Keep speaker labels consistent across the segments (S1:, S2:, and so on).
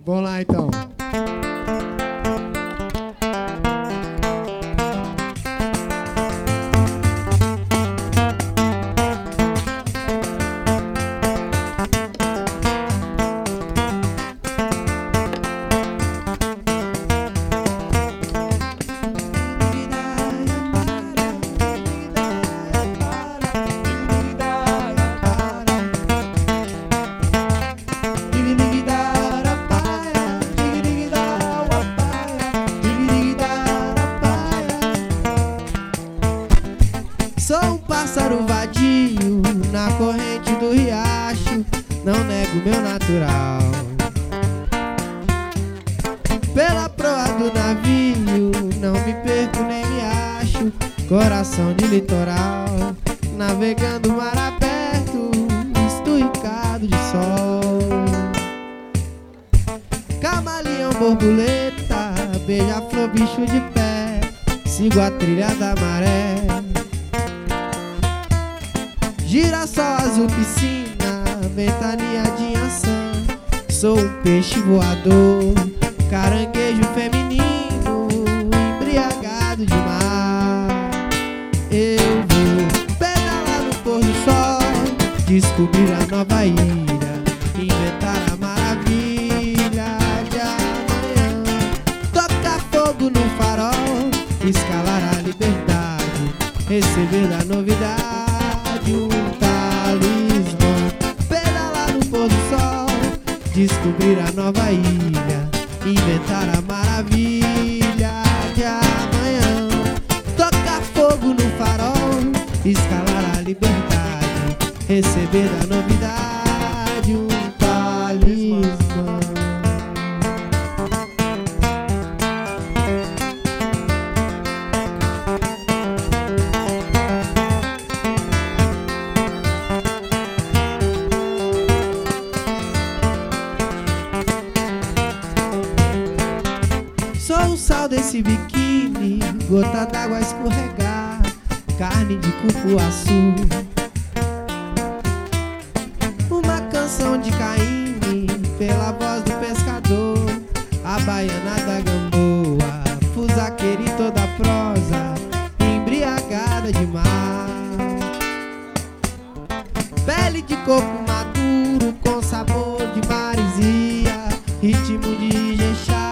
S1: Vamos lá então. Sou um pássaro vadio na corrente do riacho, não nego meu natural. Pela proa do navio, não me perco nem me acho, coração de litoral, navegando mar aberto, esturricado de sol. Camaleão, borboleta, beija-flor, bicho de pé, sigo a trilha da maré. Girassol azul, piscina, ventania de ançã. Sou um peixe voador, caranguejo feminino, embriagado de mar. Eu vou pedalar no pôr do sol, descobrir a nova ilha, inventar a maravilha de amanhã. Tocar fogo no farol, escalar a liberdade, receber da novidade um talismã. Pedalar no pôr do sol, descobrir a nova ilha, inventar a maravilha de amanhã. Tocar fogo no farol, escalar a liberdade, receber da novidade um talismã. Sou o sal desse biquíni, gota d'água a escorregar, carne de cupuaçu. Uma canção de Caíme, pela voz do pescador, a baiana da gamboa, fusaqueira e toda prosa, embriagada de mar. Pele de coco maduro, com sabor de maresia, ritmo de jexá.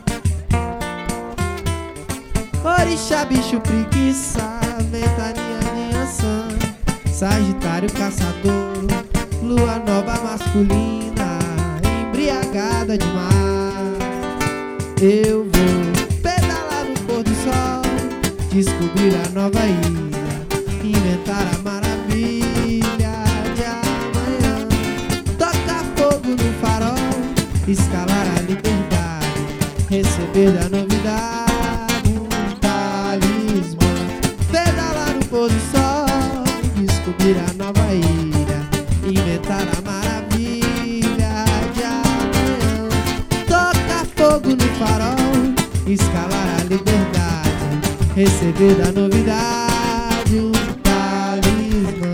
S1: Orixá, bicho, preguiça, ventania de ançã. Sagitário, caçador, lua nova masculina, embriagada de mar. Eu vou pedalar no pôr do sol, descobrir a nova ilha, inventar a maravilha de amanhã. Tocar fogo no farol, escalar a liberdade, receber da novidade pôr do sol, descobrir a nova ilha, inventar a maravilha de amanhã. Tocar fogo no farol, escalar a liberdade, receber da novidade um talismã.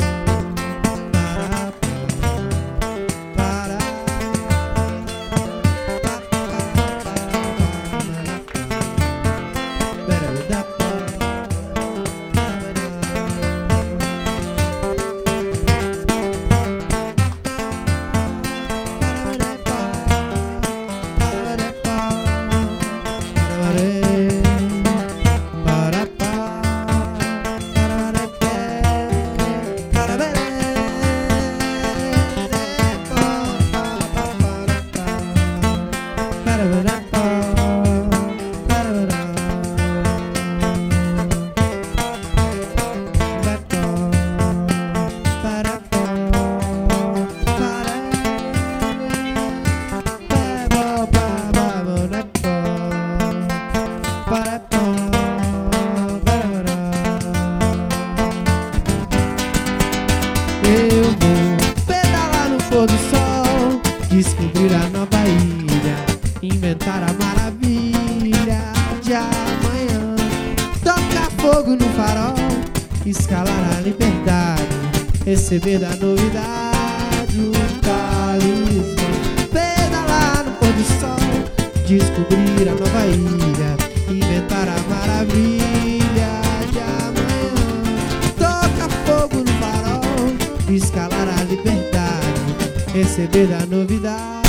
S1: Eu vou pedalar no pôr do sol, descobrir a nova ilha, inventar a maravilha de amanhã. Tocar fogo no farol, escalar a liberdade, receber da novidade um talismã. Pedalar no pôr do descobrir a nova ilha, inventar a maravilha de amanhã. Toca fogo no farol, escalar a liberdade, receber a novidade.